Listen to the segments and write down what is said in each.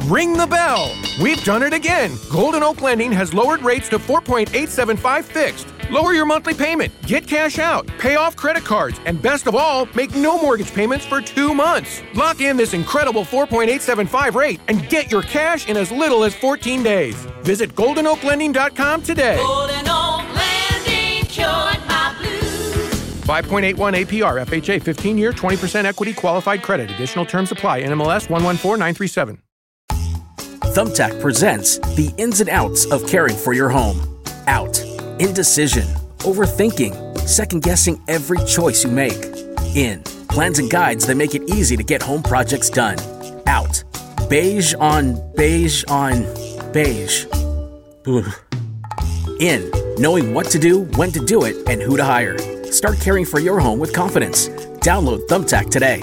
Ring the bell. We've done it again. Golden Oak Lending has lowered rates to 4.875 fixed. Lower your monthly payment, get cash out, pay off credit cards, and best of all, make no mortgage payments for 2 months. Lock in this incredible 4.875 rate and get your cash in as little as 14 days. Visit GoldenOakLending.com today. Golden Oak Lending cured my blues. 5.81 APR, FHA, 15-year, 20% equity qualified credit. Additional terms apply. NMLS 114937. Thumbtack presents the ins and outs of caring for your home. Out. Indecision. Overthinking. Second-guessing every choice you make. In. Plans and guides that make it easy to get home projects done. Out. Beige on beige on beige. Ugh. In. Knowing what to do, when to do it, and who to hire. Start caring for your home with confidence. Download Thumbtack today.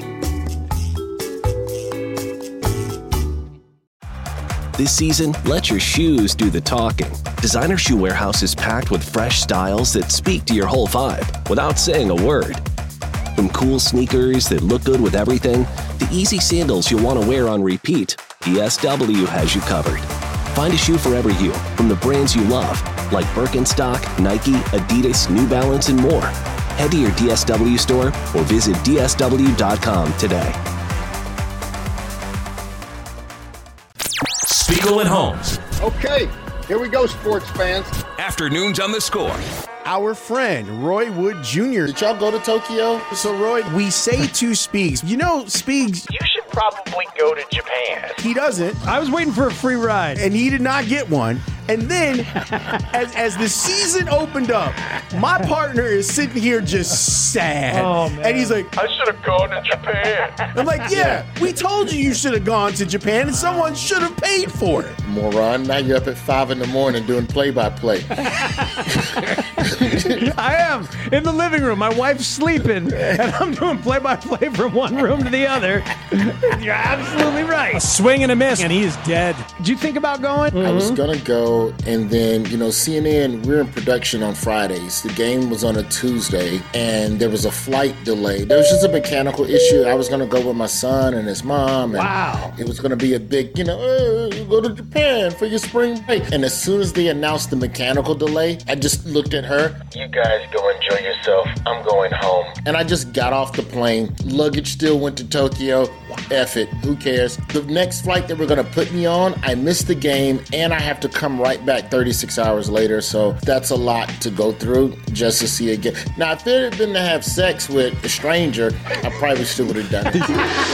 This season, let your shoes do the talking. Designer Shoe Warehouse is packed with fresh styles that speak to your whole vibe without saying a word. From cool sneakers that look good with everything, to easy sandals you'll want to wear on repeat, DSW has you covered. Find a shoe for every you from the brands you love, like Birkenstock, Nike, Adidas, New Balance, and more. Head to your DSW store or visit DSW.com today. Spiegel and Holmes. Okay, here we go, sports fans. Afternoons on the Score. Our friend, Roy Wood Jr. Did y'all go to Tokyo? So, Roy, we say to Speaks. You know, Speaks... You should probably go to Japan. He doesn't. I was waiting for a free ride. And he did not get one. And then, as the season opened up, my partner is sitting here just sad. Oh, man. And he's like, I should have gone to Japan. I'm like, yeah, we told you should have gone to Japan and someone should have paid for it. Moron, now you're up at 5 in the morning doing play-by-play. I am in the living room. My wife's sleeping, and I'm doing play-by-play from one room to the other. You're absolutely right. A swing and a miss, and he is dead. Did you think about going? I was going to go, and then, CNN, we're in production on Fridays. The game was on a Tuesday, and there was a flight delay. There was just a mechanical issue. I was going to go with my son and his mom. And wow. It was going to be a big, you go to Japan for your spring break. And as soon as they announced the mechanical delay, I just looked at her. You guys go enjoy yourself. I'm going home. And I just got off the plane. Luggage still went to Tokyo. F it. Who cares? The next flight that we're going to put me on, I missed the game, and I have to come right back 36 hours later. So that's a lot to go through just to see it again. Now, if it had been to have sex with a stranger, I probably still would have done it.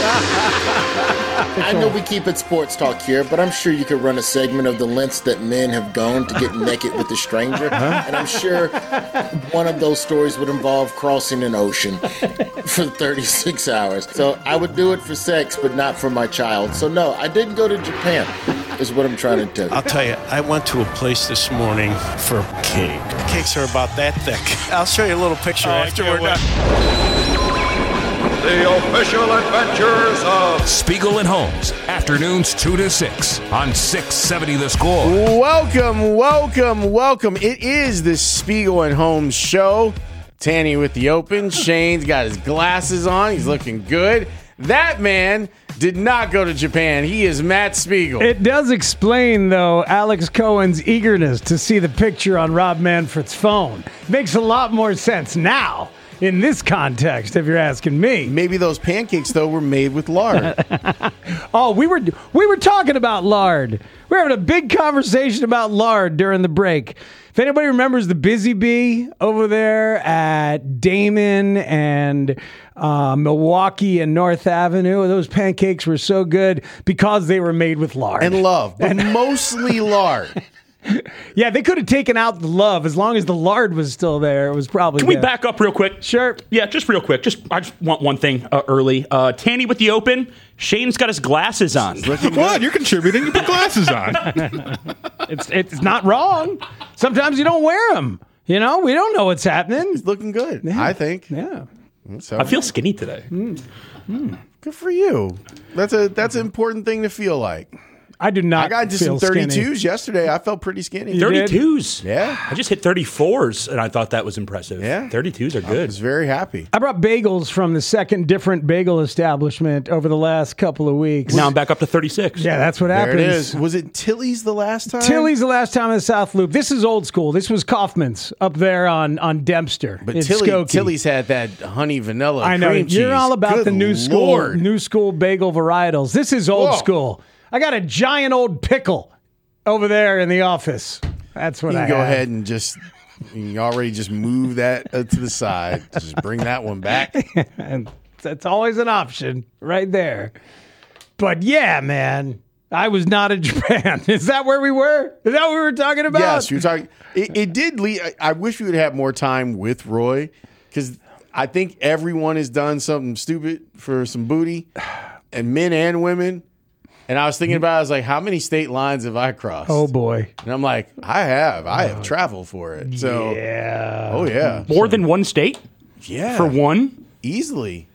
I know we keep it sports talk here, but I'm sure you could run a segment of the lengths that men have gone to get naked with a stranger. And I'm sure one of those stories would involve crossing an ocean for 36 hours. So I would do it for sex, but not for my child. So no, I didn't go to Japan, is what I'm trying to tell you. I'll tell you, I went to a place this morning for cake. Cakes are about that thick. I'll show you a little picture after we're done. The official adventures of Spiegel and Holmes. Afternoons 2 to 6 on 670 The Score. Welcome. It is the Spiegel and Holmes show. Tanny with the open. Shane's got his glasses on. He's looking good. That man did not go to Japan. He is Matt Spiegel. It does explain, though, Alex Cohen's eagerness to see the picture on Rob Manfred's phone. Makes a lot more sense now in this context, if you're asking me. Maybe those pancakes, though, were made with lard. Oh, we were talking about lard. We were having a big conversation about lard during the break. If anybody remembers the Busy Bee over there at Damon and Milwaukee and North Avenue, those pancakes were so good because they were made with lard. And love, but mostly lard. Yeah, they could have taken out the love. As long as the lard was still there, it was probably Can we back up real quick? Sure. Yeah, just real quick. I just want one thing early. Tanny with the open. Shane's got his glasses on. What? You're contributing. You put glasses on. It's not wrong. Sometimes you don't wear them. We don't know what's happening. It's looking good, yeah. I think. Yeah. So, I feel skinny today. Good for you. That's an important thing to feel like. I do not. I got into some feel 32s skinny. yesterday. I felt pretty skinny. 32s. Yeah. I just hit 34s, and I thought that was impressive. Yeah. 32s are I good. was very happy. I brought bagels from the second different bagel establishment over the last couple of weeks. Now I'm back up to 36. Yeah, that's what There happens. it is. Was it Tilly's the last time? Tilly's the last time in the South Loop. This is old school. This was Kaufman's up there on Dempster. But in Skokie. Tilly's had that honey vanilla. I know. cream You're cheese. all about Good the new Lord. school bagel varietals. This is old Whoa. school. I got a giant old pickle over there in the office. That's what You I can go have. ahead and you already just move that to the side. Just bring that one back. And that's always an option right there. But yeah, man, I was not in Japan. Is that where we were? Is that what we were talking about? Yes, you were talking. It did lead. I wish we would have more time with Roy because I think everyone has done something stupid for some booty, and men and women. And I was thinking about it, I was like, how many state lines have I crossed? Oh, boy. And I'm like, I have traveled for it. So, yeah. Oh, yeah. More than one state? Yeah. For one? Easily.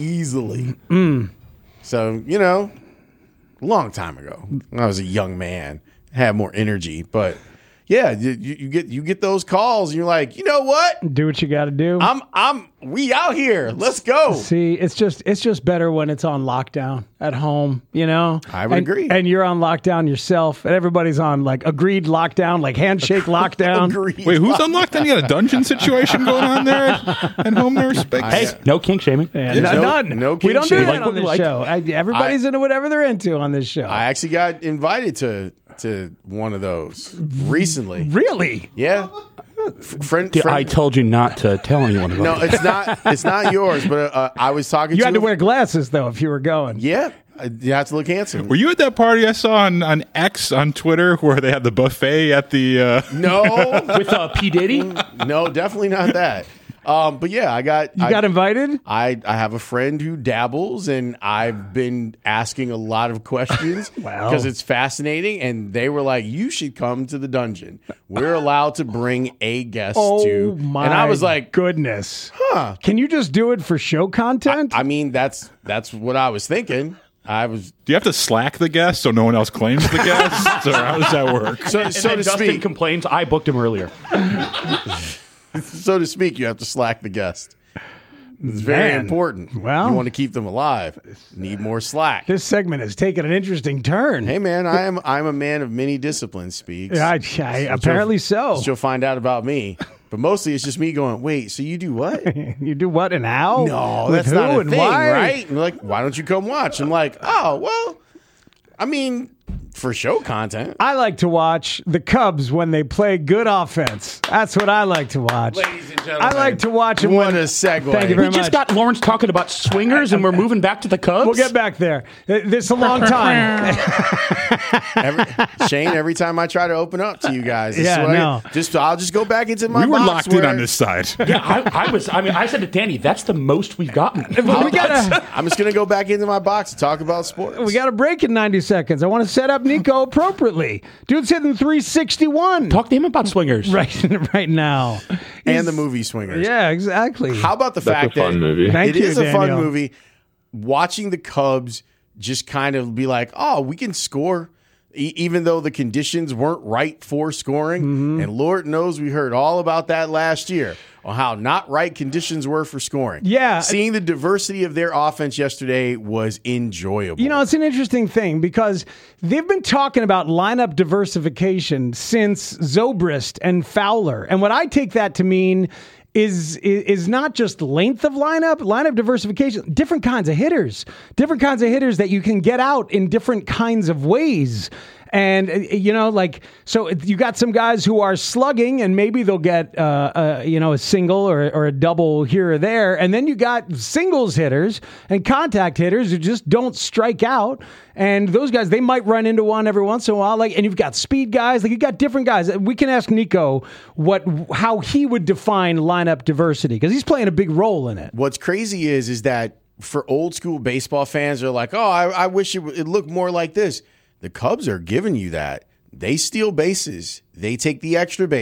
Mm. So, you know, a long time ago, when I was a young man, I had more energy. But, yeah, you get those calls, and you're like, you know what? Do what you got to do. We out here. Let's go. See, it's just better when it's on lockdown at home, you know? I would agree. And you're on lockdown yourself, and everybody's on, like, agreed lockdown, like handshake lockdown. Wait, who's on lockdown? You got a dungeon situation going on there at home there, Spix? Hey, no kink shaming. Yeah, Yeah, none. no we don't do kink that shaming. on this show. Everybody's into whatever they're into on this show. I actually got invited to one of those recently. Really? Yeah. Friend, I told you not to tell anyone about No, it. it's not yours. But I was talking. You to had to a- wear glasses, though, if you were going. Yeah, you have to look handsome. Were you at that party I saw on X on Twitter where they had the buffet at the? No, With P. Diddy? no, definitely not that. But yeah, I got invited. I have a friend who dabbles, and I've been asking a lot of questions because it's fascinating. And they were like, "You should come to the dungeon. We're allowed to bring a guest to." My And I was like, goodness. "Huh? Can you just do it for show content? I mean, that's what I was thinking. I was. Do you have to slack the guest so no one else claims the guest, or how does that work? So And to then Dustin speak, complains, I booked him earlier. so to speak, you have to slack the guest. It's very Man. important. Well- you want to keep them alive. Need more slack. This segment has taken an interesting turn. Hey man, I'm a man of many disciplines, Speaks. Apparently so. You'll find out about me. But mostly it's just me going, wait, so you do what? You do what and how? No, With that's who not a and thing, why? right? And they're like, why don't you come watch? I'm like, oh, well, I mean, for show content. I like to watch the Cubs when they play good offense. That's what I like to watch. Ladies and gentlemen, I like to watch them. what when, a segue. Thank you We very just much. got Lawrence talking about swingers, and we're moving back to the Cubs. We'll get back there. This is a long time. Shane, every time I try to open up to you guys, this is Yeah, what no. I'll just go back into my We were box locked in where- on this side. Yeah, I said to Danny, that's the most we've gotten. we got I'm just going to go back into my box and talk about sports. we got a break in 90 seconds. I want to set up Nico appropriately. Dude's hitting 361 Talk to him about swingers. right now. and the movie Swingers. Yeah, exactly. How about the fact that Thank it you, is a fun Daniel. movie? Watching the Cubs just kind of be like, oh, we can score, even though the conditions weren't right for scoring. Mm-hmm. And Lord knows we heard all about that last year on how not right conditions were for scoring. Yeah. Seeing the diversity of their offense yesterday was enjoyable. You know, it's an interesting thing because they've been talking about lineup diversification since Zobrist and Fowler. And what I take that to mean is not just length of lineup diversification, different kinds of hitters that you can get out in different kinds of ways. And, you know, like, so you got some guys who are slugging and maybe they'll get, a single or a double here or there. And then you got singles hitters and contact hitters who just don't strike out. And those guys, they might run into one every once in a while. And you've got speed guys, you've got different guys. We can ask Nico how he would define lineup diversity because he's playing a big role in it. What's crazy is that for old school baseball fans, they're like, oh, I wish it looked more like this. The Cubs are giving you that. They steal bases. They take the extra base.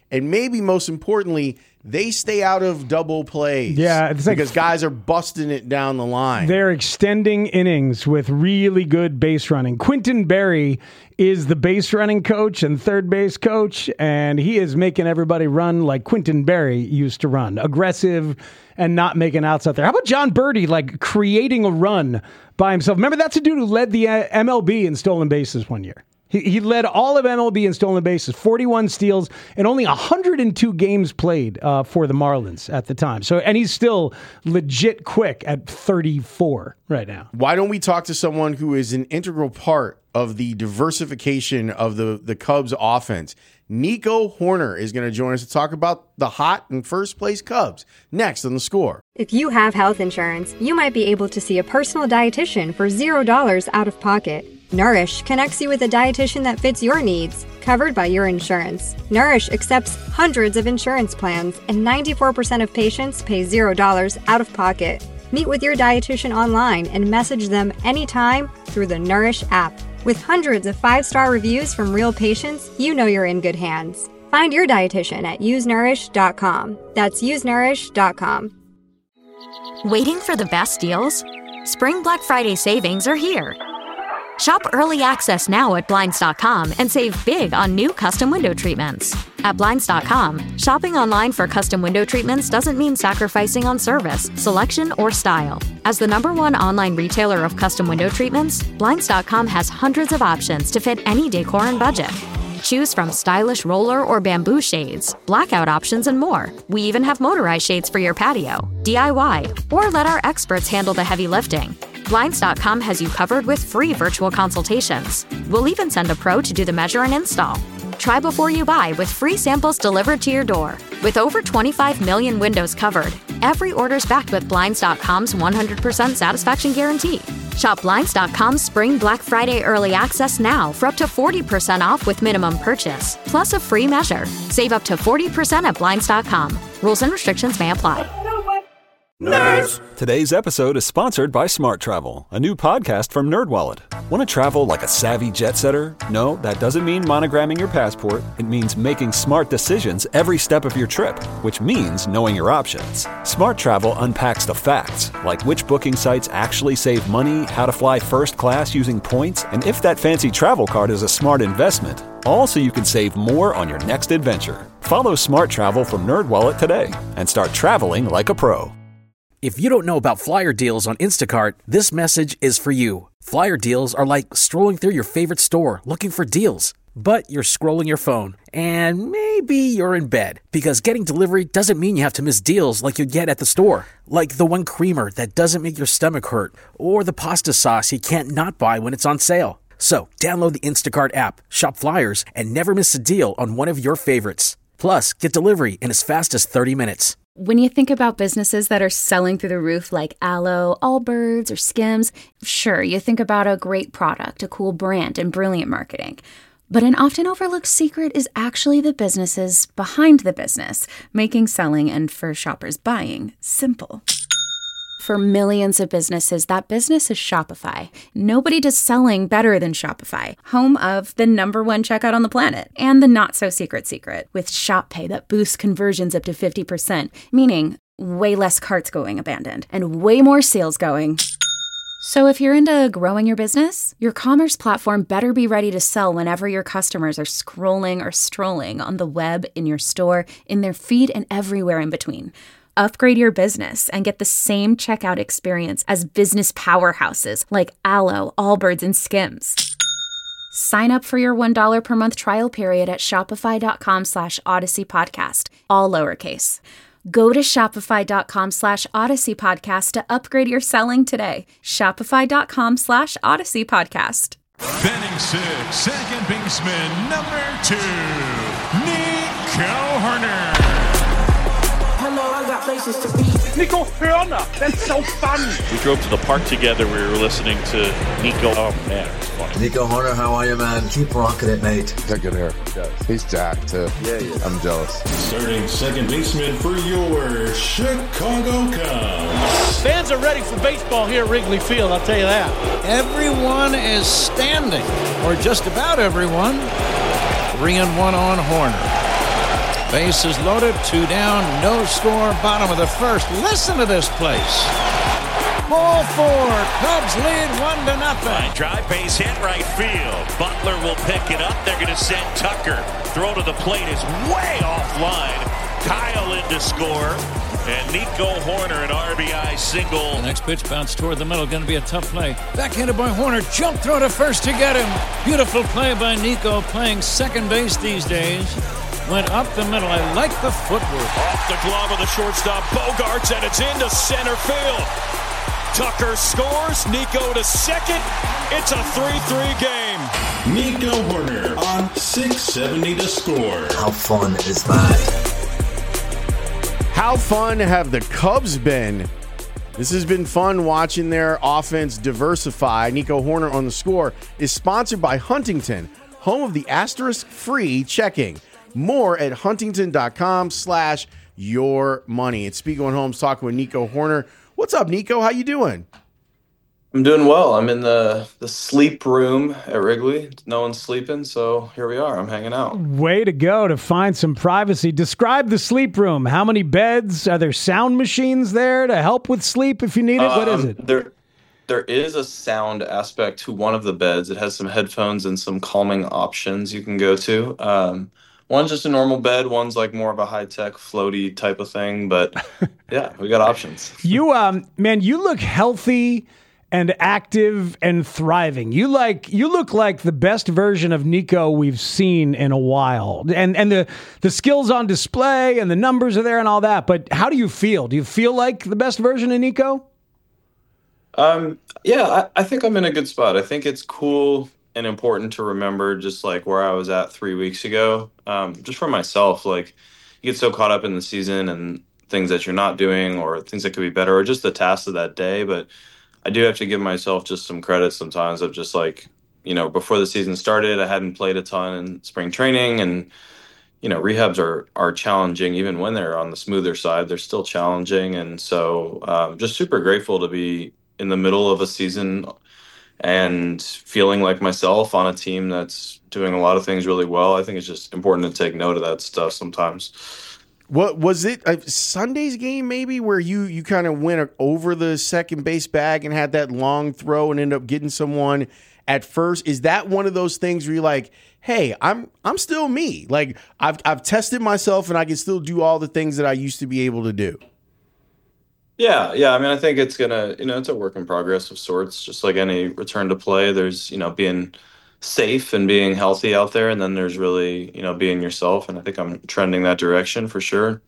And maybe most importantly, they stay out of double plays. Yeah, it's because guys are busting it down the line. They're extending innings with really good base running. Quintin Berry is the base running coach and third base coach, and he is making everybody run like Quintin Berry used to run, aggressive and not making outs out there. How about John Birdie, like creating a run by himself? Remember, that's a dude who led the MLB in stolen bases one year. He led all of MLB in stolen bases, 41 steals, and only 102 games played for the Marlins at the time. So, and he's still legit quick at 34 right now. Why don't we talk to someone who is an integral part of the diversification of the Cubs offense? Nico Horner is going to join us to talk about the hot and first place Cubs next on The Score. If you have health insurance, you might be able to see a personal dietitian for $0 out of pocket. Nourish connects you with a dietitian that fits your needs, covered by your insurance. Nourish accepts hundreds of insurance plans, and 94% of patients pay $0 out of pocket. Meet with your dietitian online and message them anytime through the Nourish app. With hundreds of 5-star reviews from real patients, you know you're in good hands. Find your dietitian at usenourish.com. That's usenourish.com. Waiting for the best deals? Spring Black Friday savings are here. Shop early access now at Blinds.com and save big on new custom window treatments. At Blinds.com, shopping online for custom window treatments doesn't mean sacrificing on service, selection, or style. As the #1 online retailer of custom window treatments, Blinds.com has hundreds of options to fit any decor and budget. Choose from stylish roller or bamboo shades, blackout options, and more. We even have motorized shades for your patio, DIY, or let our experts handle the heavy lifting. Blinds.com has you covered with free virtual consultations. We'll even send a pro to do the measure and install. Try before you buy with free samples delivered to your door. With over 25 million windows covered, every order's backed with Blinds.com's 100% satisfaction guarantee. Shop Blinds.com's Spring Black Friday early access now for up to 40% off with minimum purchase, plus a free measure. Save up to 40% at Blinds.com. Rules and restrictions may apply. Nerds! Today's episode is sponsored by Smart Travel, a new podcast from NerdWallet. Want to travel like a savvy jet setter? No, that doesn't mean monogramming your passport. It means making smart decisions every step of your trip, which means knowing your options. Smart Travel unpacks the facts, like which booking sites actually save money, how to fly first class using points, and if that fancy travel card is a smart investment. All so you can save more on your next adventure. Follow Smart Travel from NerdWallet today and start traveling like a pro. If you don't know about flyer deals on Instacart, this message is for you. Flyer deals are like strolling through your favorite store looking for deals. But you're scrolling your phone, and maybe you're in bed, because getting delivery doesn't mean you have to miss deals like you get at the store. Like the one creamer that doesn't make your stomach hurt, or the pasta sauce you can't not buy when it's on sale. So download the Instacart app, shop flyers, and never miss a deal on one of your favorites. Plus, get delivery in as fast as 30 minutes. When you think about businesses that are selling through the roof like Aloe, Allbirds, or Skims, sure, you think about a great product, a cool brand, and brilliant marketing. But an often overlooked secret is actually the businesses behind the business, making selling and for shoppers buying simple. For millions of businesses, that business is Shopify. Nobody does selling better than Shopify, home of the #1 checkout on the planet and the not-so-secret secret with Shop Pay that boosts conversions up to 50%, meaning way less carts going abandoned and way more sales going. So if you're into growing your business, your commerce platform better be ready to sell whenever your customers are scrolling or strolling on the web, in your store, in their feed, and everywhere in between. Upgrade your business and get the same checkout experience as business powerhouses like Aloe, Allbirds, and Skims. Sign up for your $1 per month trial period at shopify.com/Odyssey Podcast, all lowercase. Go to shopify.com/Odyssey Podcast to upgrade your selling today. Shopify.com/Odyssey Podcast. Batting six, second baseman, #2, Nico Horner. Nico Horner, that's so fun. We drove to the park together. We were listening to Nico. Oh man, it's funny. Nico Horner, how are you, man? Keep rocking it, mate. Got good hair. He's jacked too. Yeah. I'm jealous. Starting second baseman for your Chicago Cubs. Fans are ready for baseball here at Wrigley Field, I'll tell you that. Everyone is standing, or just about everyone. 3-1 on Horner. Bases loaded, 2 down, no score, bottom of the first. Listen to this place. Ball 4, Cubs lead 1-0. Line drive, base hit, right field. Butler will pick it up. They're going to send Tucker. Throw to the plate is way offline. Kyle in to score. And Nico Horner, an RBI single. The next pitch bounced toward the middle. Going to be a tough play. Backhanded by Horner. Jump throw to first to get him. Beautiful play by Nico, playing second base these days. Went up the middle. I like the footwork. Off the glove of the shortstop, Bogarts, and it's into center field. Tucker scores. Nico to second. It's a 3-3 game. Nico Horner on 670 to score. How fun is that? How fun have the Cubs been? This has been fun watching their offense diversify. Nico Horner on the Score is sponsored by Huntington, home of the asterisk-free checking. More at huntington.com/yourmoney. It's Spiegel and Holmes talking with Nico Horner. What's up, Nico? How you doing? I'm doing well. I'm in the sleep room at Wrigley. No one's sleeping, so here we are. I'm hanging out. Way to go to find some privacy. Describe the sleep room. How many beds? Are there sound machines there to help with sleep if you need it? What is it? There is a sound aspect to one of the beds. It has some headphones and some calming options you can go to. One's just a normal bed. One's like more of a high-tech, floaty type of thing. But yeah, we got options. You, man, you look healthy and active and thriving. You look like the best version of Nico we've seen in a while. And the skills on display and the numbers are there and all that. But how do you feel? Do you feel like the best version of Nico? Yeah, I think I'm in a good spot. I think it's cool and important to remember just like where I was at 3 weeks ago. Just for myself, like you get so caught up in the season and things that you're not doing or things that could be better or just the tasks of that day. But I do have to give myself just some credit sometimes of just like, before the season started, I hadn't played a ton in spring training and, rehabs are challenging. Even when they're on the smoother side, they're still challenging. And so just super grateful to be in the middle of a season and feeling like myself on a team that's doing a lot of things really well. I think it's just important to take note of that stuff sometimes. What was it? Sunday's game maybe where you kind of went over the second base bag and had that long throw and ended up getting someone at first? Is that one of those things where you're like, hey, I'm still me. Like I've tested myself and I can still do all the things that I used to be able to do. Yeah. I mean, I think it's gonna, it's a work in progress of sorts. Just like any return to play, there's, being safe and being healthy out there, and then there's really, being yourself. And I think I'm trending that direction for sure.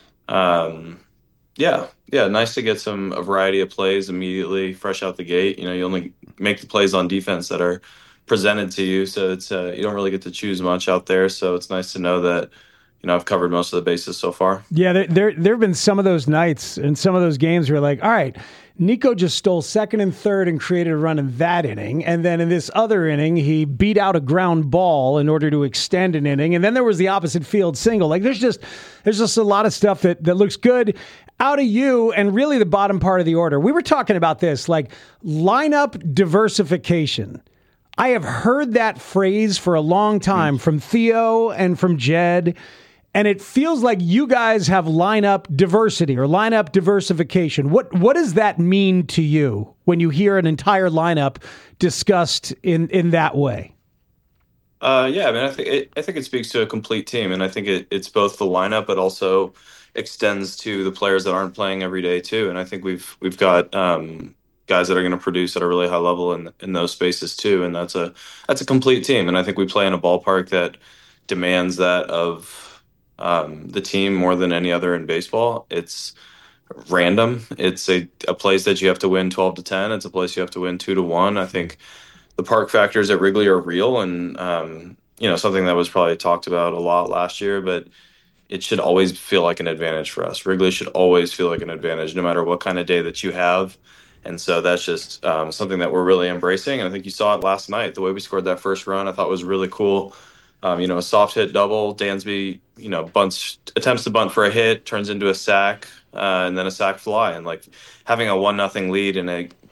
Yeah, nice to get a variety of plays immediately, fresh out the gate. You only make the plays on defense that are presented to you, so it's you don't really get to choose much out there. So it's nice to know that. I've covered most of the bases so far. Yeah, there have been some of those nights and some of those games where like, all right, Nico just stole second and third and created a run in that inning. And then in this other inning, he beat out a ground ball in order to extend an inning. And then there was the opposite field single. Like there's just a lot of stuff that looks good out of you and really the bottom part of the order. We were talking about this, like lineup diversification. I have heard that phrase for a long time from Theo and from Jed. And it feels like you guys have lineup diversity or lineup diversification. What does that mean to you when you hear an entire lineup discussed in that way? Yeah, I mean, I think it speaks to a complete team, and I think it's both the lineup, but also extends to the players that aren't playing every day too. And I think we've got guys that are going to produce at a really high level in those spaces too. And that's a complete team. And I think we play in a ballpark that demands that of the team more than any other in baseball. It's random. It's a place that you have to win 12-10. It's a place you have to win 2-1. I think the park factors at Wrigley are real and, something that was probably talked about a lot last year, but it should always feel like an advantage for us. Wrigley should always feel like an advantage no matter what kind of day that you have. And so that's just something that we're really embracing. And I think you saw it last night. The way we scored that first run, I thought was really cool. A soft hit double. Dansby, attempts to bunt for a hit, turns into a sack, and then a sack fly. And like having a 1-0 lead in a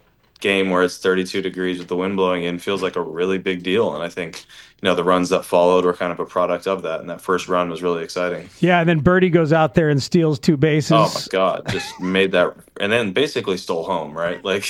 game where it's 32 degrees with the wind blowing in feels like a really big deal. And I think, the runs that followed were kind of a product of that. And that first run was really exciting. Yeah, and then Birdie goes out there and steals 2 bases. Oh, my God. Just made that and then basically stole home, right? Like,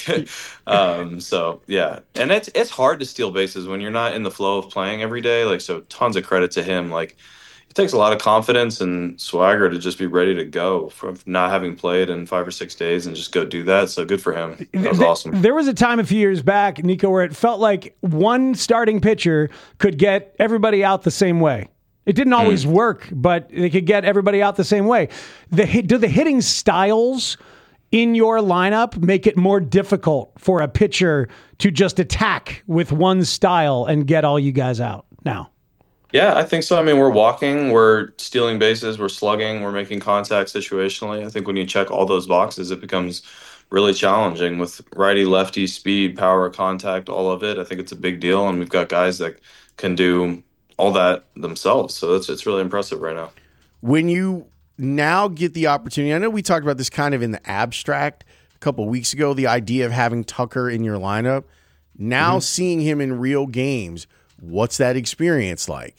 so, yeah. And it's hard to steal bases when you're not in the flow of playing every day. Like, so tons of credit to him. Like, it takes a lot of confidence and swagger to just be ready to go from not having played in 5 or 6 days and just go do that. So good for him. That was awesome. There was a time a few years back, Nico, where it felt like one starting pitcher could get everybody out the same way. It didn't always work, but they could get everybody out the same way. Do the hitting styles in your lineup make it more difficult for a pitcher to just attack with one style and get all you guys out now? Yeah, I think so. I mean, we're walking, we're stealing bases, we're slugging, we're making contact situationally. I think when you check all those boxes, it becomes really challenging with righty, lefty, speed, power, contact, all of it. I think it's a big deal, and we've got guys that can do all that themselves. So it's really impressive right now. When you now get the opportunity, I know we talked about this kind of in the abstract a couple of weeks ago, the idea of having Tucker in your lineup. Now seeing him in real games, what's that experience like?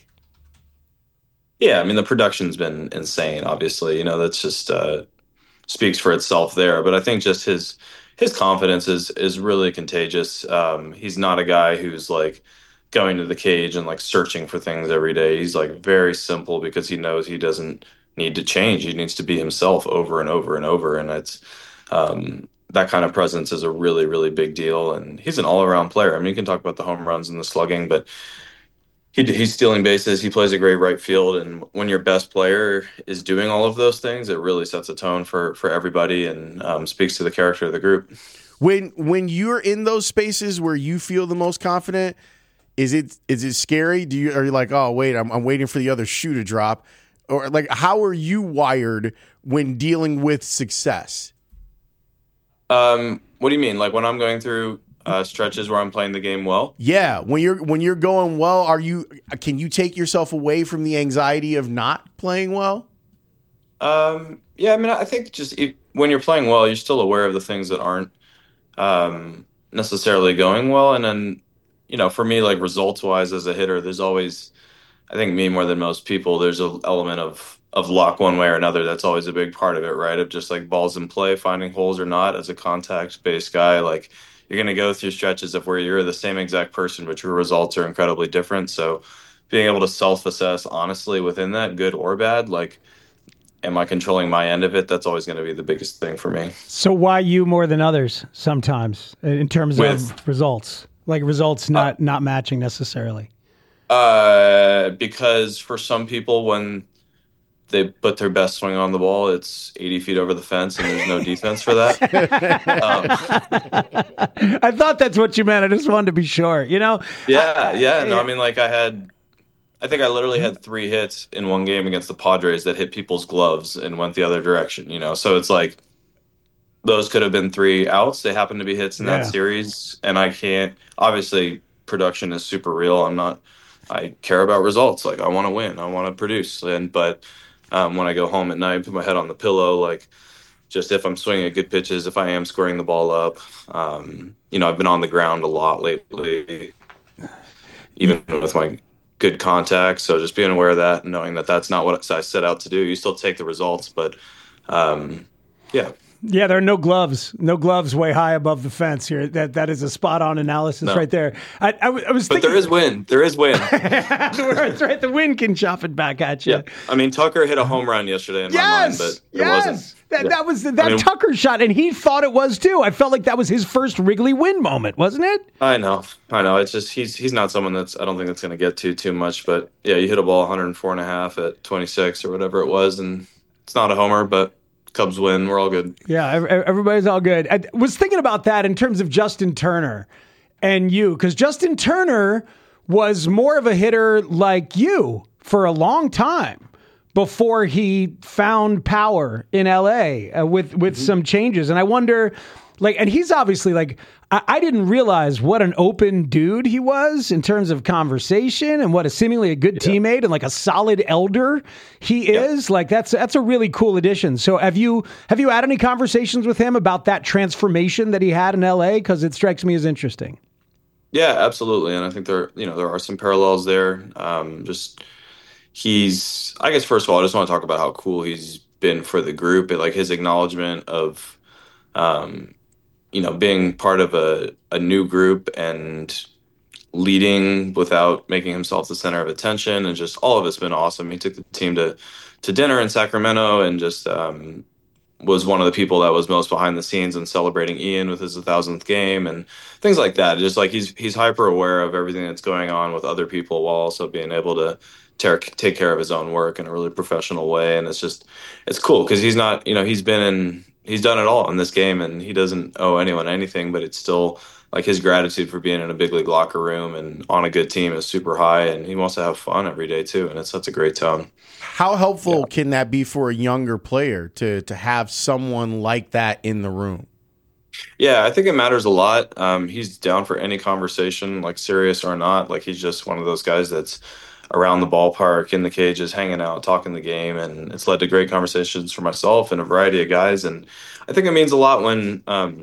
Yeah, I mean, the production's been insane, obviously. That's just speaks for itself there. But I think just his confidence is really contagious. He's not a guy who's like going to the cage and like searching for things every day. He's like very simple because he knows he doesn't need to change. He needs to be himself over and over and over. And it's that kind of presence is a really, really big deal. And he's an all-around player. I mean, you can talk about the home runs and the slugging, but he's stealing bases. He plays a great right field. And when your best player is doing all of those things, it really sets a tone for everybody and speaks to the character of the group. When you're in those spaces where you feel the most confident, is it scary? Are you like, oh, wait, I'm waiting for the other shoe to drop? Or like, how are you wired when dealing with success? What do you mean? Like when I'm going through stretches where I'm playing the game well? Yeah, when you're going well, can you take yourself away from the anxiety of not playing well? Yeah, I mean, I think just when you're playing well, you're still aware of the things that aren't necessarily going well. And then, for me, like results-wise as a hitter, there's always, I think me more than most people, there's an element of luck one way or another. That's always a big part of it, right? Of just like balls in play, finding holes or not. As a contact-based guy, like you're going to go through stretches of where you're the same exact person, but your results are incredibly different. So being able to self-assess honestly within that, good or bad, like, am I controlling my end of it? That's always going to be the biggest thing for me. So why you more than others sometimes in terms of results? Like results not matching necessarily? Because for some people, when they put their best swing on the ball, it's 80 feet over the fence and there's no defense for that. I thought that's what you meant. I just wanted to be sure, Yeah. No, I mean, like I think I literally had 3 hits in one game against the Padres that hit people's gloves and went the other direction, So it's like those could have been 3 outs. They happen to be hits in that series. And I can't, obviously production is super real. I care about results. Like I want to win. I want to produce. But when I go home at night, put my head on the pillow, like just if I'm swinging at good pitches, if I am squaring the ball up, I've been on the ground a lot lately, even with my good contact. So just being aware of that and knowing that that's not what I set out to do. You still take the results, but yeah. Yeah, there are no gloves way high above the fence here. That is a spot-on analysis right there. I was thinking, but there is wind. That's right. The wind can chop it back at you. Yeah. I mean, Tucker hit a home run yesterday in my mind, but it wasn't. That was Tucker shot, and he thought it was too. I felt like that was his first Wrigley win moment, wasn't it? I know. It's just he's not someone I don't think that's going to get too much. But yeah, you hit a ball 104.5 at 26 or whatever it was, and it's not a homer, but Cubs win. We're all good. Yeah, everybody's all good. I was thinking about that in terms of Justin Turner and you, because Justin Turner was more of a hitter like you for a long time before he found power in LA with some changes. And I wonder Like, and he's obviously like, I didn't realize what an open dude he was in terms of conversation and what a seemingly a good teammate and like a solid elder he is. Like, that's a really cool addition. So have you had any conversations with him about that transformation that he had in LA? Because it strikes me as interesting. Yeah, absolutely. And I think there are some parallels there. I guess, first of all, I just want to talk about how cool he's been for the group. Like his acknowledgement of, being part of a new group and leading without making himself the center of attention, and just all of it's been awesome. He took the team to dinner in Sacramento and just was one of the people that was most behind the scenes and celebrating Ian with his 1,000th game and things like that. Just like he's hyper aware of everything that's going on with other people while also being able to take care of his own work in a really professional way. And it's cool because he's not, he's done it all in this game and he doesn't owe anyone anything, but it's still like his gratitude for being in a big league locker room and on a good team is super high, and he wants to have fun every day too. And it's such a great tone. How helpful can that be for a younger player to have someone like that in the room? Yeah, I think it matters a lot. He's down for any conversation, like serious or not. Like he's just one of those guys that's around the ballpark, in the cages, hanging out, talking the game, and it's led to great conversations for myself and a variety of guys. And I think it means a lot when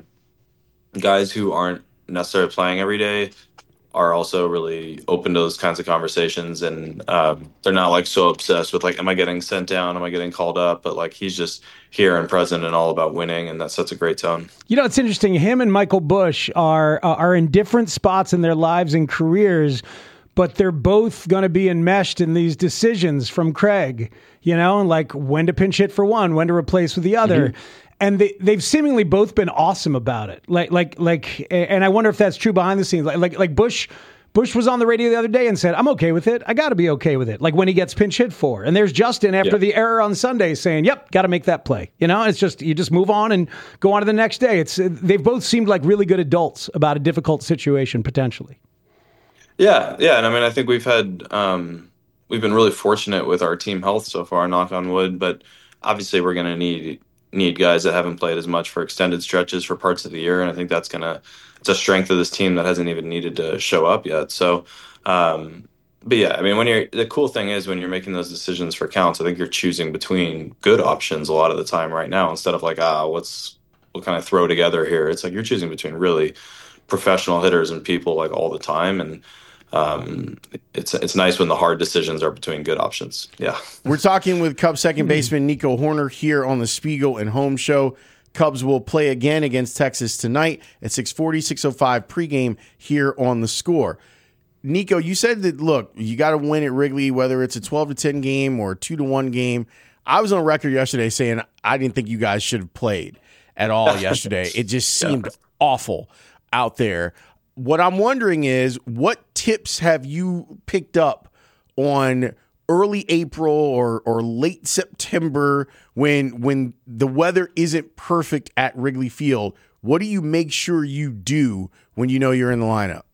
guys who aren't necessarily playing every day are also really open to those kinds of conversations, and they're not like so obsessed with like, am I getting sent down, am I getting called up, but like he's just here and present and all about winning, and that sets a great tone. It's interesting. Him and Michael Busch are in different spots in their lives and careers, but they're both going to be enmeshed in these decisions from Craig, and like when to pinch hit for one, when to replace with the other. Mm-hmm. And they've seemingly both been awesome about it. Like, and I wonder if that's true behind the scenes. Like Busch was on the radio the other day and said, I'm okay with it. I got to be okay with it. Like when he gets pinch hit for. And there's Justin after the error on Sunday saying, yep, got to make that play. It's just, you just move on and go on to the next day. They've both seemed like really good adults about a difficult situation potentially. Yeah. And I mean, I think we've been really fortunate with our team health so far, knock on wood, but obviously we're going to need guys that haven't played as much for extended stretches for parts of the year. And I think it's a strength of this team that hasn't even needed to show up yet. So, but yeah, I mean, the cool thing is when you're making those decisions for counts, I think you're choosing between good options a lot of the time right now, instead of like, what kind of throw together here? It's like, you're choosing between really professional hitters and people like all the time. And, it's nice when the hard decisions are between good options. Yeah. We're talking with Cubs second baseman Nico Hoerner here on the Spiegel and Holmes Show. Cubs will play again against Texas tonight at 6:40, 6:05 pregame here on The Score. Nico, you said that, look, you got to win at Wrigley, whether it's a 12-10 game or a 2-1 game. I was on record yesterday saying I didn't think you guys should have played at all yesterday. It just seemed awful out there. What I'm wondering is, what tips have you picked up on early April or late September when the weather isn't perfect at Wrigley Field? What do you make sure you do when you know you're in the lineup?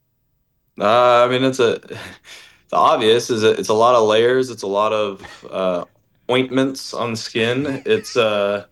I mean, the obvious is it's a lot of layers. It's a lot of ointments on the skin. It's a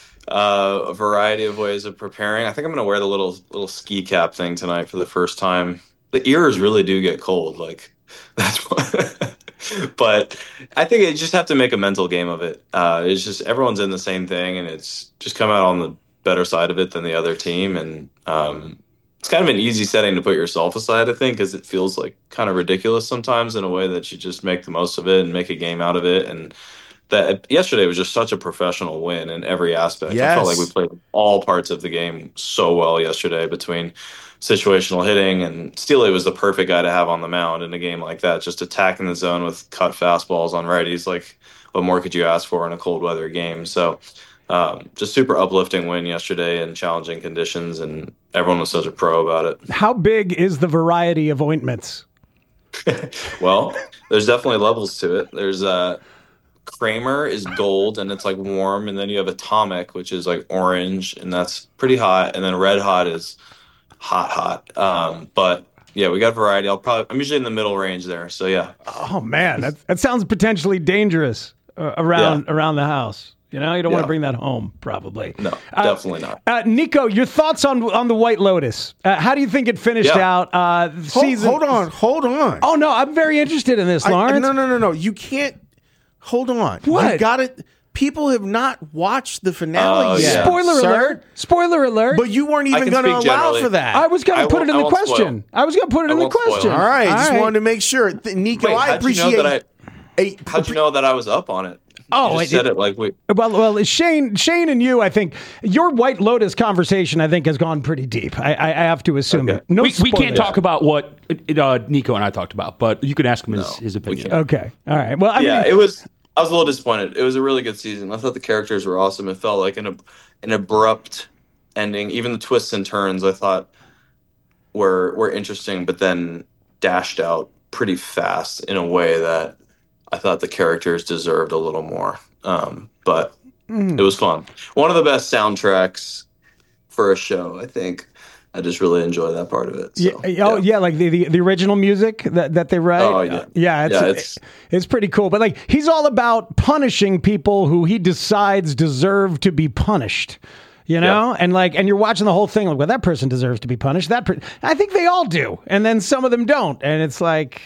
variety of ways of preparing. I think I'm going to wear the little ski cap thing tonight for the first time. The ears really do get cold. Like that's what. But I think you just have to make a mental game of it. It's just everyone's in the same thing, and it's just come out on the better side of it than the other team. And it's kind of an easy setting to put yourself aside, I think, because it feels like kind of ridiculous sometimes in a way that you just make the most of it and make a game out of it. And that yesterday was just such a professional win in every aspect. Yes. I felt like we played all parts of the game so well yesterday, between situational hitting, and Steele was the perfect guy to have on the mound in a game like that, just attacking the zone with cut fastballs on righties. Like, what more could you ask for in a cold weather game? So just super uplifting win yesterday in challenging conditions, and everyone was such a pro about it. How big is the variety of ointments? Well, there's definitely levels to it. There's Kramer is gold, and it's like warm, and then you have Atomic, which is like orange, and that's pretty hot, and then Red Hot is hot. But yeah, we got variety. I'm usually in the middle range there, so yeah. Oh man, that sounds potentially dangerous around the house. You know, you don't want to bring that home, probably. No, definitely not. Nico, your thoughts on the White Lotus? How do you think it finished out? Season. Hold on. Oh no, I'm very interested in this, Lawrence. No. You can't. Hold on. What? You got it. People have not watched the finale yet. Spoiler alert. Spoiler alert. But you weren't even going to allow for that. I was going to put it in the question. I was going to put it in the question. All right. Just wanted to make sure. Nico, Wait, I appreciate how'd you know that I was up on it? Oh, you said it like we. Well, Shane, and you, I think your White Lotus conversation, I think, has gone pretty deep. I have to assume it. No, we can't talk about what Nico and I talked about, but you can ask him his opinion. Okay, all right. Well, I mean, it was. I was a little disappointed. It was a really good season. I thought the characters were awesome. It felt like an abrupt ending. Even the twists and turns I thought were interesting, but then dashed out pretty fast in a way that I thought the characters deserved a little more. But it was fun. One of the best soundtracks for a show, I think. I just really enjoy that part of it. So, like the original music that they write. Oh yeah, it's pretty cool. But like he's all about punishing people who he decides deserve to be punished. You know, and you're watching the whole thing like, well, that person deserves to be punished. I think they all do, and then some of them don't, and it's like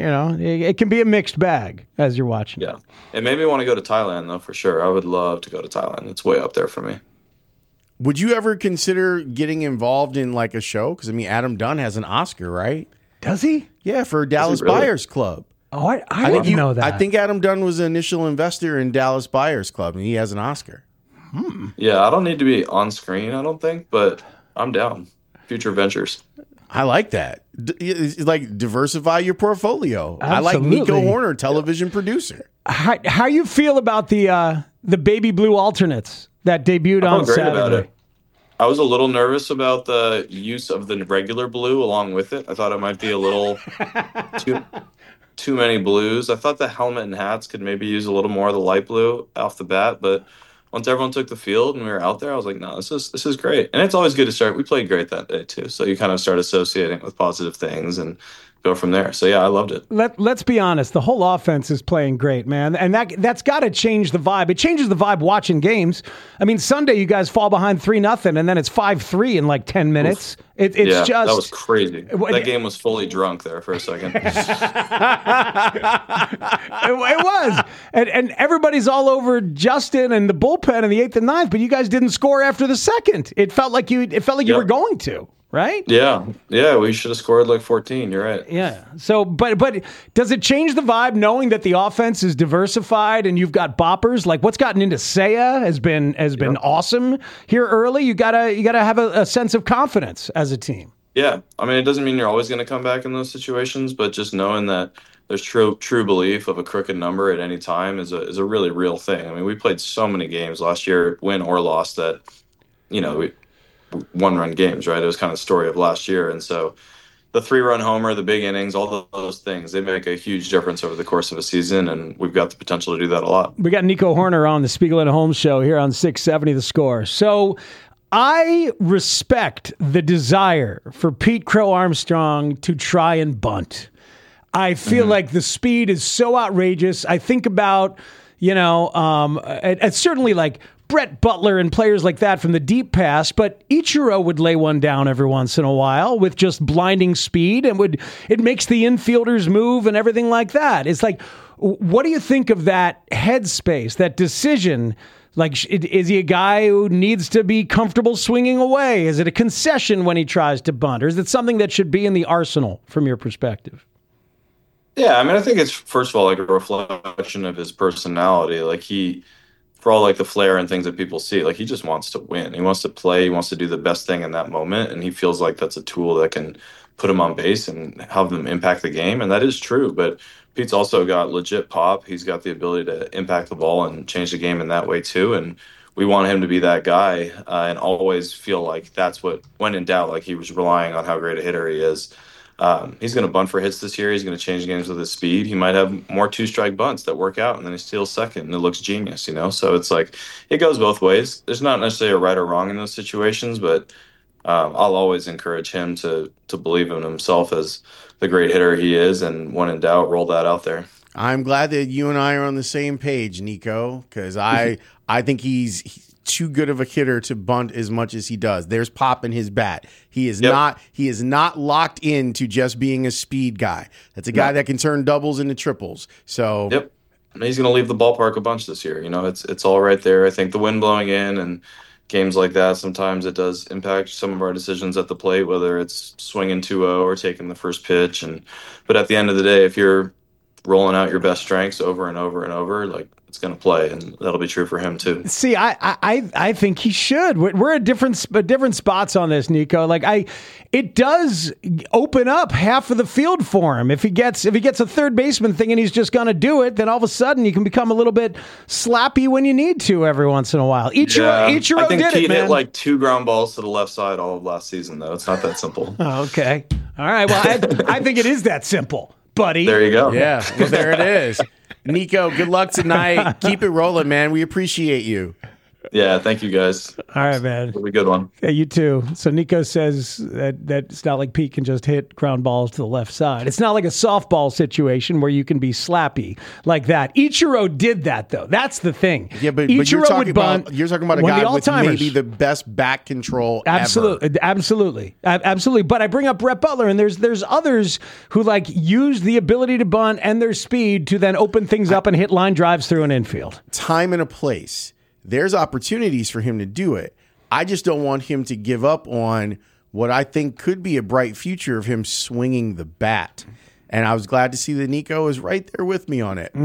it can be a mixed bag as you're watching. Yeah, it made me want to go to Thailand though, for sure. I would love to go to Thailand. It's way up there for me. Would you ever consider getting involved in like a show? Because I mean, Adam Dunn has an Oscar, right? Does he? Yeah, for Dallas Buyers Club. Oh, I didn't know that. I think Adam Dunn was the initial investor in Dallas Buyers Club, and he has an Oscar. Yeah, I don't need to be on screen, I don't think, but I'm down. Future ventures. I like that. Like diversify your portfolio. Absolutely. I like Nico Horner, television producer. How you feel about the baby blue alternates that debuted on great Saturday? about it. I was a little nervous about the use of the regular blue along with it. I thought it might be a little too many blues. I thought the helmet and hats could maybe use a little more of the light blue off the bat, but once everyone took the field and we were out there, I was like, no, this is great. And it's always good to start. We played great that day too. So you kind of start associating with positive things and go from there. So yeah, I loved it. Let's be honest. The whole offense is playing great, man. And that's got to change the vibe. It changes the vibe watching games. I mean, Sunday you guys fall behind 3-0 and then it's 5-3 in like 10 minutes. It's just that was crazy. That game was fully drunk there for a second. It was. And everybody's all over Justin and the bullpen in the 8th and 9th, but you guys didn't score after the second. It felt like you were going to. Right? Yeah, we should have scored like 14. You're right. Yeah. So, but does it change the vibe knowing that the offense is diversified and you've got boppers? Like what's gotten into Seiya has been awesome here early. You gotta have a sense of confidence as a team. Yeah, I mean, it doesn't mean you're always going to come back in those situations, but just knowing that there's true belief of a crooked number at any time is a really real thing. I mean, we played so many games last year, win or loss, that we one-run games, right? It was kind of the story of last year. And so the 3-run homer, the big innings, all those things, they make a huge difference over the course of a season, and we've got the potential to do that a lot. We got Nico Horner on the Spiegel and Holmes show here on 670 The Score. So I respect the desire for Pete Crow Armstrong to try and bunt. I feel like the speed is so outrageous. I think about, it's certainly like Brett Butler and players like that from the deep past, but Ichiro would lay one down every once in a while with just blinding speed, and it makes the infielders move and everything like that. It's like, what do you think of that headspace, that decision? Like, is he a guy who needs to be comfortable swinging away? Is it a concession when he tries to bunt, or is it something that should be in the arsenal from your perspective? Yeah, I mean, I think it's, first of all, like a reflection of his personality. Like for all like the flair and things that people see, like he just wants to win. He wants to play. He wants to do the best thing in that moment. And he feels like that's a tool that can put him on base and have them impact the game. And that is true. But Pete's also got legit pop. He's got the ability to impact the ball and change the game in that way too. And we want him to be that guy and always feel like that's what, when in doubt, like he was relying on how great a hitter he is. He's going to bunt for hits this year. He's going to change games with his speed. He might have more 2-strike bunts that work out, and then he steals second, and it looks genius, So it's like it goes both ways. There's not necessarily a right or wrong in those situations, but I'll always encourage him to believe in himself as the great hitter he is, and when in doubt, roll that out there. I'm glad that you and I are on the same page, Nico, because I think he's too good of a hitter to bunt as much as he does. There's pop in his bat. He is not locked into just being a speed guy. That's a guy that can turn doubles into triples. So he's going to leave the ballpark a bunch this year. It's all right there. I think the wind blowing in and games like that, sometimes it does impact some of our decisions at the plate, whether it's swinging 2-0 or taking the first pitch. But at the end of the day, if you're rolling out your best strengths over and over and over, like, it's going to play, and that'll be true for him too. See, I think he should. We're at different spots on this, Nico. Like it does open up half of the field for him. If he gets a third baseman thing and he's just going to do it, then all of a sudden you can become a little bit slappy when you need to every once in a while. Ichiro I think did he it, man. hit like 2 ground balls to the left side all of last season, though. It's not that simple. Oh, okay. All right. Well, I think it is that simple, buddy. There you go. Yeah, well, there it is. Nico, good luck tonight. Keep it rolling, man. We appreciate you. Yeah, thank you, guys. All right, man. It'll be a good one. Yeah, you too. So Nico says that it's not like Pete can just hit ground balls to the left side. It's not like a softball situation where you can be slappy like that. Ichiro did that, though. That's the thing. Yeah, but Ichiro you're talking would bunt about a guy with maybe the best back control ever. Absolutely. But I bring up Brett Butler, and there's others who like use the ability to bunt and their speed to then open things up and hit line drives through an infield. Time and a place. There's opportunities for him to do it. I just don't want him to give up on what I think could be a bright future of him swinging the bat. And I was glad to see that Nico is right there with me on it.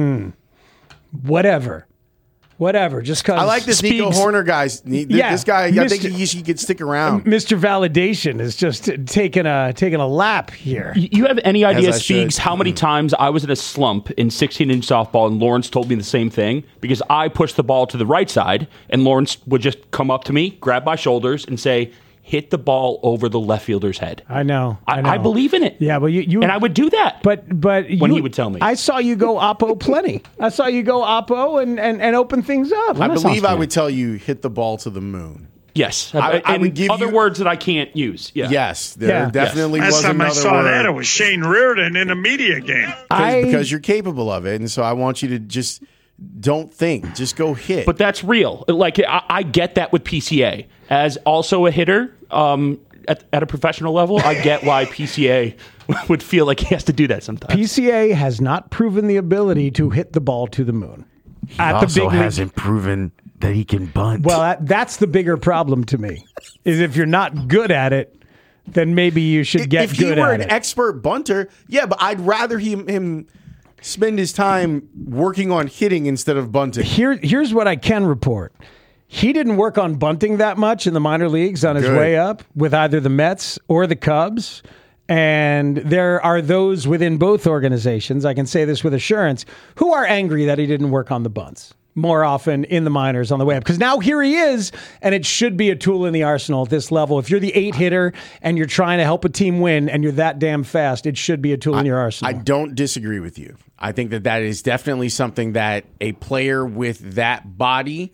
Whatever. Just because I like this Nico Horner guy. This guy, I think he could stick around. Mr. Validation is just taking a lap here. You have any idea, Speaks, how many times I was in a slump in 16-inch softball and Lawrence told me the same thing? Because I pushed the ball to the right side and Lawrence would just come up to me, grab my shoulders, and say, hit the ball over the left fielder's head. I know. I believe in it. Yeah, but you and I would do that. But when he would tell me, I saw you go oppo plenty. I saw you go oppo and open things up. I believe I would tell you hit the ball to the moon. Yes, I would give other words that I can't use. Yeah. Yes, there definitely was another word. Last time I saw that, it was Shane Reardon in a media game. Because you're capable of it, and so I want you to just don't think, just go hit. But that's real. Like I get that with PCA as also a hitter. At a professional level, I get why PCA would feel like he has to do that sometimes. PCA has not proven the ability to hit the ball to the moon. He also hasn't proven that he can bunt. Well, that's the bigger problem to me, is if you're not good at it, then maybe you should get good at it. If he were an expert bunter, yeah, but I'd rather him spend his time working on hitting instead of bunting. Here's what I can report. He didn't work on bunting that much in the minor leagues on his way up with either the Mets or the Cubs. And there are those within both organizations, I can say this with assurance, who are angry that he didn't work on the bunts more often in the minors on the way up. Because now here he is, and it should be a tool in the arsenal at this level. If you're the 8 hitter and you're trying to help a team win and you're that damn fast, it should be a tool in your arsenal. I don't disagree with you. I think that is definitely something that a player with that body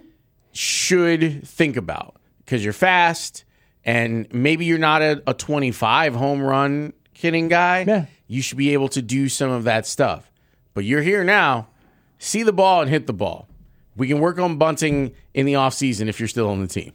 should think about, because you're fast and maybe you're not a 25 home run hitting guy. Yeah. You should be able to do some of that stuff. But you're here now. See the ball and hit the ball. We can work on bunting in the offseason if you're still on the team.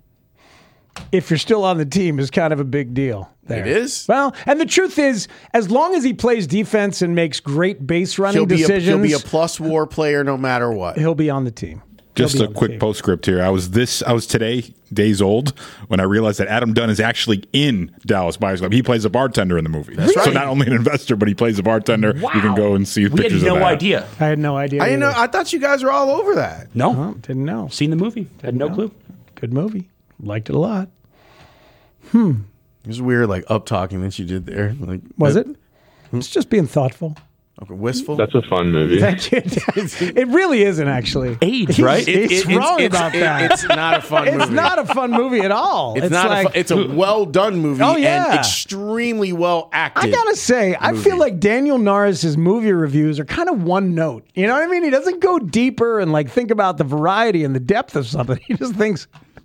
If you're still on the team is kind of a big deal. There. It is. Well, and the truth is, as long as he plays defense and makes great base running decisions, he'll be a plus WAR player no matter what. He'll be on the team. Just a quick postscript here. I was today days old when I realized that Adam Dunn is actually in Dallas Buyers Club. He plays a bartender in the movie. That's right. So not only an investor, but he plays a bartender. Wow. You can go and see pictures of that. We had no idea. I had no idea. I didn't know. I thought you guys were all over that. No. Didn't know. Seen the movie. Had no clue. Good movie. Liked it a lot. It was weird, like up talking that you did there. Like, was it? It's just being thoughtful. Okay, wistful. That's a fun movie. It really isn't, actually. AIDS, right? It's wrong about that. It's not a fun movie. It's not a fun movie at all. It's not. It's a well done movie. Oh, yeah. And extremely well acted. I gotta say, I feel like Daniel Norris's movie reviews are kind of one note. You know what I mean? He doesn't go deeper and like think about the variety and the depth of something. He just thinks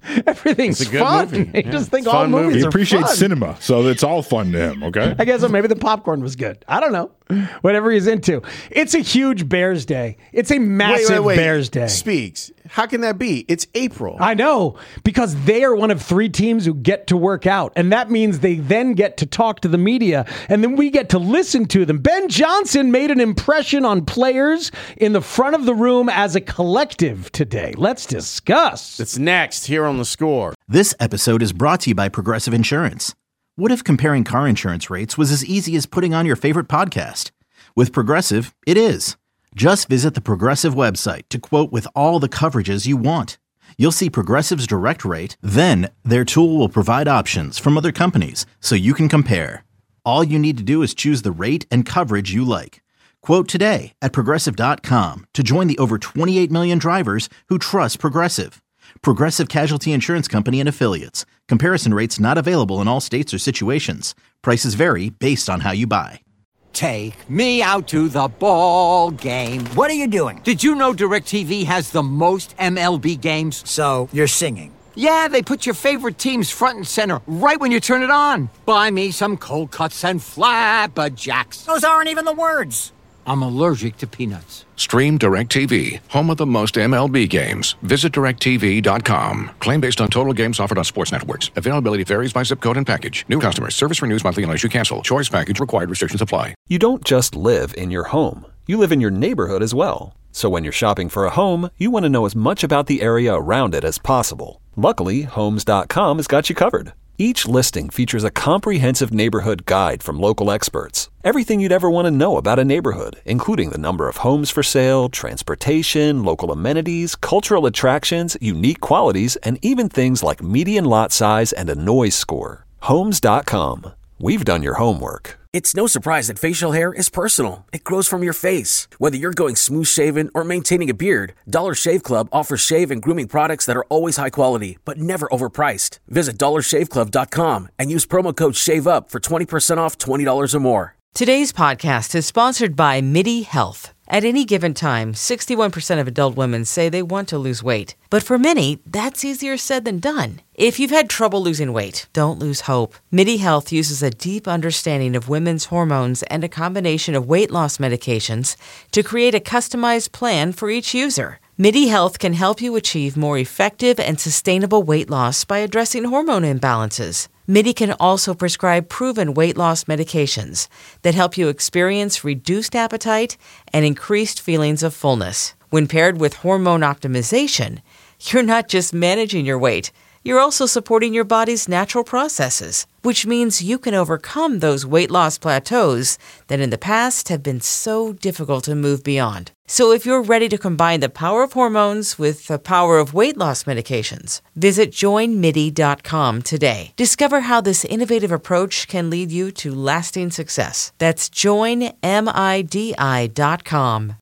Everything's It's a good fun. movie. You just think It's a all fun movies movie. He are appreciates fun. cinema, so it's all fun to him, okay? I guess so. Maybe the popcorn was good. I don't know. Whatever he's into. It's a huge Bears Day. It's a massive Bears Day. Speaks. How can that be? It's April. I know, because they are one of 3 teams who get to work out. And that means they then get to talk to the media, and then we get to listen to them. Ben Johnson made an impression on players in the front of the room as a collective today. Let's discuss. It's next here on The Score. This episode is brought to you by Progressive Insurance. What if comparing car insurance rates was as easy as putting on your favorite podcast? With Progressive, it is. Just visit the Progressive website to quote with all the coverages you want. You'll see Progressive's direct rate, then their tool will provide options from other companies so you can compare. All you need to do is choose the rate and coverage you like. Quote today at Progressive.com to join the over 28 million drivers who trust Progressive. Progressive Casualty Insurance Company and Affiliates. Comparison rates not available in all states or situations. Prices vary based on how you buy. Take me out to the ball game. What are you doing? Did you know DirecTV has the most MLB games? So, you're singing. Yeah, they put your favorite teams front and center right when you turn it on. Buy me some cold cuts and flapjacks. Those aren't even the words. I'm allergic to peanuts. Stream DirecTV, home of the most MLB games. Visit DirecTV.com. Claim based on total games offered on sports networks. Availability varies by zip code and package. New customers. Service renews monthly unless you cancel. Choice package required. Restrictions apply. You don't just live in your home. You live in your neighborhood as well. So when you're shopping for a home, you want to know as much about the area around it as possible. Luckily, Homes.com has got you covered. Each listing features a comprehensive neighborhood guide from local experts. Everything you'd ever want to know about a neighborhood, including the number of homes for sale, transportation, local amenities, cultural attractions, unique qualities, and even things like median lot size and a noise score. Homes.com. We've done your homework. It's no surprise that facial hair is personal. It grows from your face. Whether you're going smooth shaven or maintaining a beard, Dollar Shave Club offers shave and grooming products that are always high quality, but never overpriced. Visit dollarshaveclub.com and use promo code SHAVEUP for 20% off $20 or more. Today's podcast is sponsored by MIDI Health. At any given time, 61% of adult women say they want to lose weight. But for many, that's easier said than done. If you've had trouble losing weight, don't lose hope. MIDI Health uses a deep understanding of women's hormones and a combination of weight loss medications to create a customized plan for each user. MIDI Health can help you achieve more effective and sustainable weight loss by addressing hormone imbalances. MIDI can also prescribe proven weight loss medications that help you experience reduced appetite and increased feelings of fullness. When paired with hormone optimization, you're not just managing your weight, you're also supporting your body's natural processes, which means you can overcome those weight loss plateaus that in the past have been so difficult to move beyond. So if you're ready to combine the power of hormones with the power of weight loss medications, visit joinmidi.com today. Discover how this innovative approach can lead you to lasting success. That's joinmidi.com.